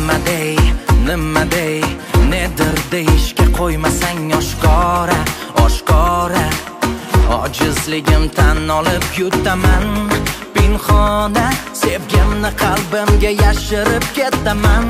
nima dey nedir deyishga qo'ymasang oshkora oshkora ojizligim tan olib yutaman pinhona sevgimni qalbimga yashirib ketaman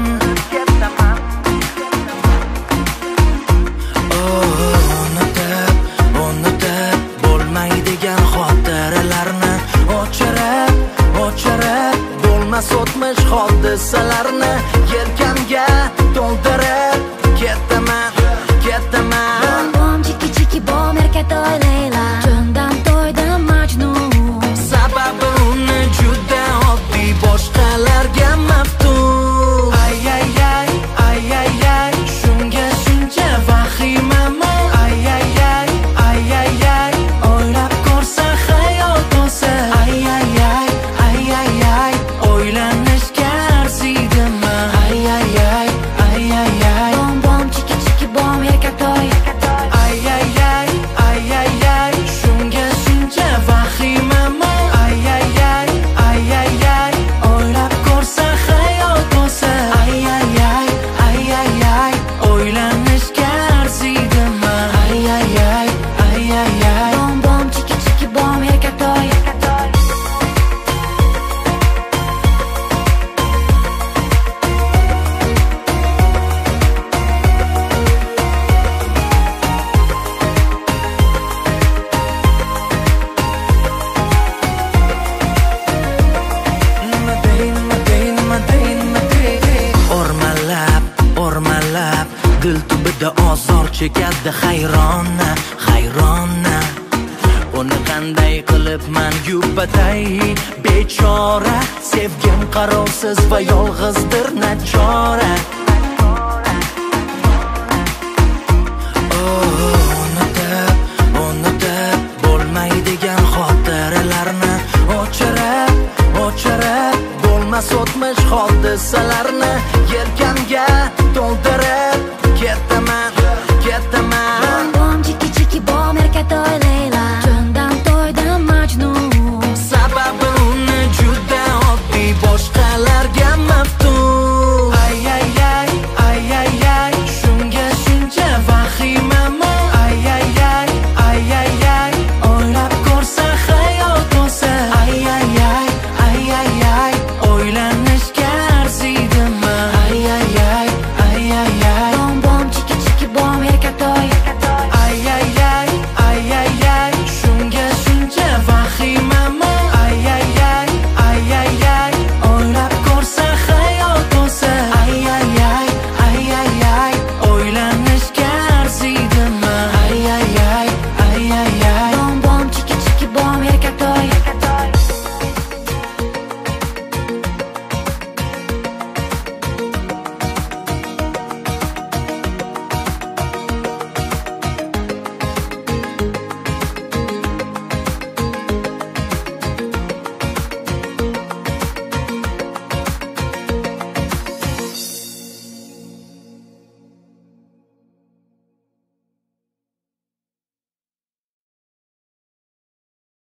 unutib bo'lmaydigan xotiralarni o'chirib bo'lmas o'tmish hodisalarni yelkamga to'ldirib ketaman bom chiki chiki bom erkatoy Leyla jondan to'ydim Majnun sababi uni juda oddiy boshqalarga maftun ay shunga shuncha vahimami ay o'ylab ko'rsa hayot o'zi ay o'ylanishga arziydimi ay bom chiki chiki bom erkatoy ay shunga shuncha vahimami ay o'ylab ko'rsa hayot o'zi ay o'ylanishga arziydimi ay bom chiki chiki bom erkatoy O'rmalab dil tubida ozor chekadi hayrona uni qanday qilibman yupatay bechora sevgim qarovsiz va yolg'izdir nachora